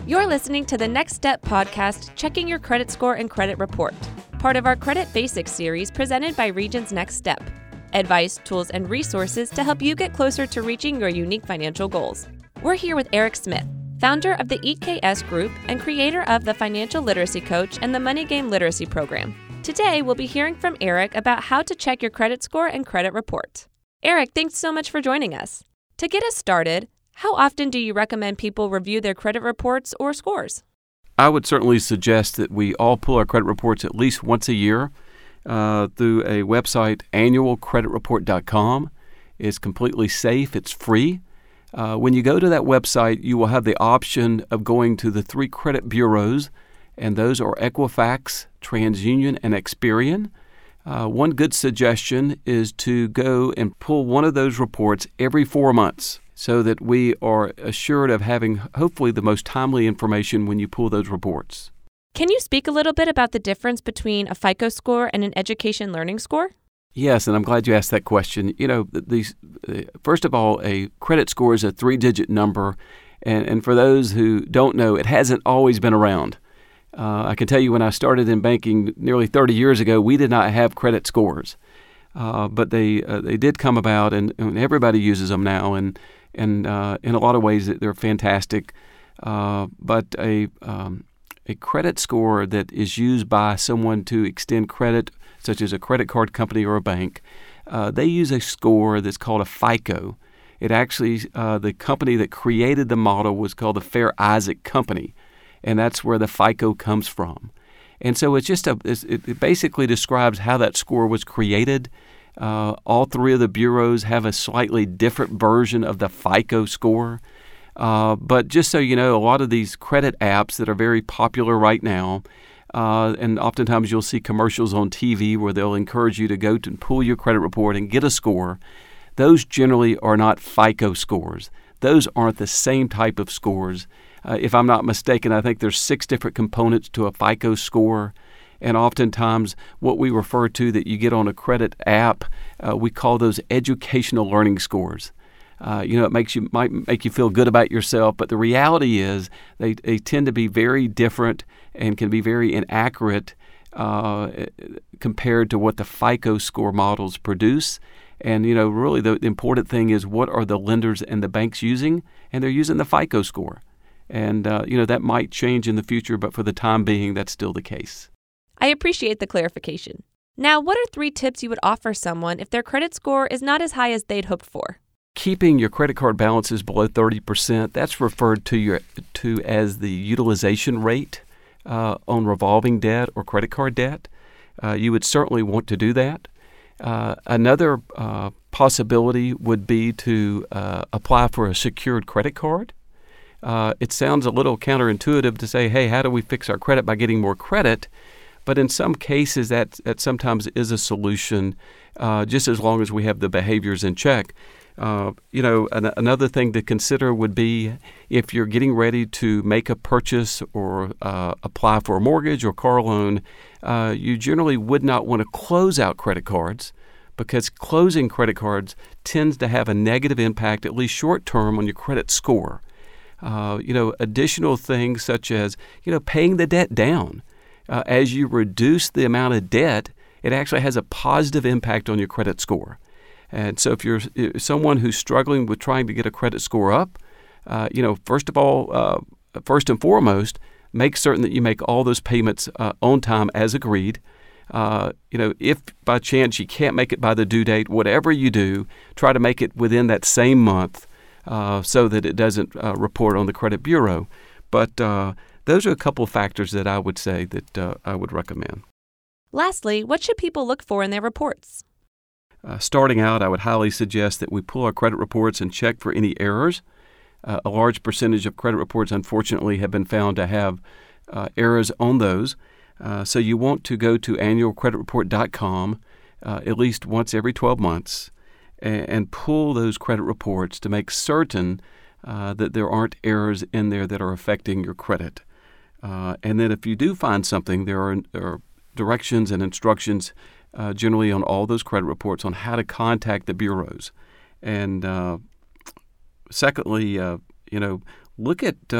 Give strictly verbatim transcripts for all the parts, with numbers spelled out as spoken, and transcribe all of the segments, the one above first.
You're listening to the Next Step podcast, Checking Your Credit Score and Credit Report, part of our Credit Basics series presented by Regions Next Step. Advice, tools, and resources to help you get closer to reaching your unique financial goals. We're here with Eric Smith, founder of the E K S Group and creator of the Financial Literacy Coach and the Money Game Literacy Program. Today, we'll be hearing from Eric about how to check your credit score and credit report. Eric, thanks so much for joining us. To get us started, how often do you recommend people review their credit reports or scores? I would certainly suggest that we all pull our credit reports at least once a year uh, through a website, annual credit report dot com. It's completely safe. It's free. Uh, when you go to that website, you will have the option of going to the three credit bureaus, and those are Equifax, TransUnion, and Experian. Uh, one good suggestion is to go and pull one of those reports every four months so that we are assured of having hopefully the most timely information when you pull those reports. Can you speak a little bit about the difference between a FICO score and an education learning score? Yes, and I'm glad you asked that question. You know, these, first of all, a credit score is a three-digit number, and, and for those who don't know, it hasn't always been around. Uh, I can tell you when I started in banking nearly thirty years ago, we did not have credit scores, uh, but they uh, they did come about, and, and everybody uses them now, and and uh, in a lot of ways they're fantastic. Uh, but a um, a credit score that is used by someone to extend credit, such as a credit card company or a bank, uh, they use a score that's called a FICO. It actually, uh, the company that created the model was called the Fair Isaac Company, and that's where the FICO comes from. And so it's just a, it's, it basically describes how that score was created. Uh, all three of the bureaus have a slightly different version of the FICO score. Uh, but just so you know, a lot of these credit apps that are very popular right now, uh, and oftentimes you'll see commercials on T V where they'll encourage you to go to pull your credit report and get a score. Those generally are not FICO scores. Those aren't the same type of scores. Uh, if I'm not mistaken, I think there's six different components to a FICO score. And oftentimes what we refer to that you get on a credit app, uh, we call those educational learning scores. Uh, you know, it makes you might make you feel good about yourself, but the reality is they, they tend to be very different and can be very inaccurate uh, compared to what the FICO score models produce. And, you know, really the, the important thing is what are the lenders and the banks using? And they're using the FICO score. And, uh, you know, that might change in the future, but for the time being, that's still the case. I appreciate the clarification. Now, what are three tips you would offer someone if their credit score is not as high as they'd hoped for? Keeping your credit card balances below thirty percent, that's referred to your to as the utilization rate uh, on revolving debt or credit card debt. Uh, you would certainly want to do that. Uh, another uh, possibility would be to uh, apply for a secured credit card. Uh, it sounds a little counterintuitive to say, hey, how do we fix our credit by getting more credit? But in some cases, that, that sometimes is a solution, uh, just as long as we have the behaviors in check. Uh, you know, an, another thing to consider would be if you're getting ready to make a purchase or uh, apply for a mortgage or car loan, uh, you generally would not want to close out credit cards because closing credit cards tends to have a negative impact, at least short term, on your credit score. Uh, you know, additional things such as, you know, paying the debt down. Uh, as you reduce the amount of debt, it actually has a positive impact on your credit score. And so if you're someone who's struggling with trying to get a credit score up, uh, you know, first of all, uh, first and foremost, make certain that you make all those payments uh, on time as agreed. Uh, you know, if by chance you can't make it by the due date, whatever you do, try to make it within that same month. Uh, so that it doesn't uh, report on the credit bureau. But uh, those are a couple of factors that I would say that uh, I would recommend. Lastly, what should people look for in their reports? Uh, starting out, I would highly suggest that we pull our credit reports and check for any errors. Uh, a large percentage of credit reports, unfortunately, have been found to have uh, errors on those. Uh, so you want to go to annual credit report dot com uh, at least once every twelve months. And pull those credit reports to make certain uh, that there aren't errors in there that are affecting your credit. Uh, and then if you do find something, there are, there are directions and instructions uh, generally on all those credit reports on how to contact the bureaus. And uh, secondly, uh, you know, look at uh,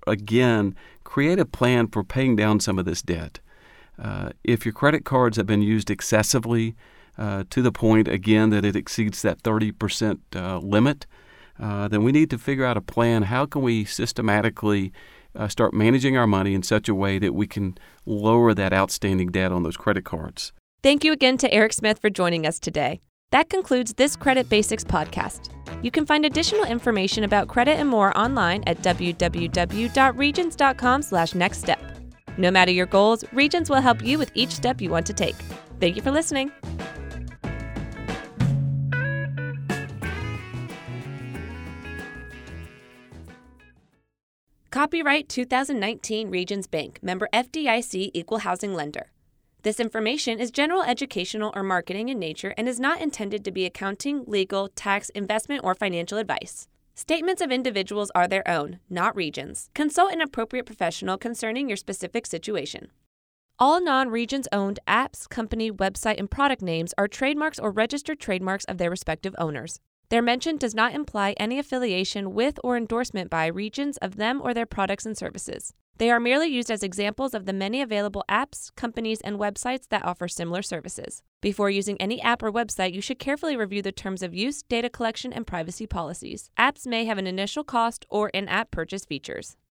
again, create a plan for paying down some of this debt. Uh, if your credit cards have been used excessively uh, to the point, again, that it exceeds that thirty percent uh, limit, uh, then we need to figure out a plan. How can we systematically uh, start managing our money in such a way that we can lower that outstanding debt on those credit cards? Thank you again to Eric Smith for joining us today. That concludes this Credit Basics podcast. You can find additional information about credit and more online at w w w dot regions dot com slash next step. No matter your goals, Regions will help you with each step you want to take. Thank you for listening. Copyright two thousand nineteen Regions Bank, member F D I C, Equal Housing Lender. This information is general educational or marketing in nature and is not intended to be accounting, legal, tax, investment, or financial advice. Statements of individuals are their own, not Regions. Consult an appropriate professional concerning your specific situation. All non-Regions owned apps, company, website, and product names are trademarks or registered trademarks of their respective owners. Their mention does not imply any affiliation with or endorsement by Regions of them or their products and services. They are merely used as examples of the many available apps, companies, and websites that offer similar services. Before using any app or website, you should carefully review the terms of use, data collection, and privacy policies. Apps may have an initial cost or in-app purchase features.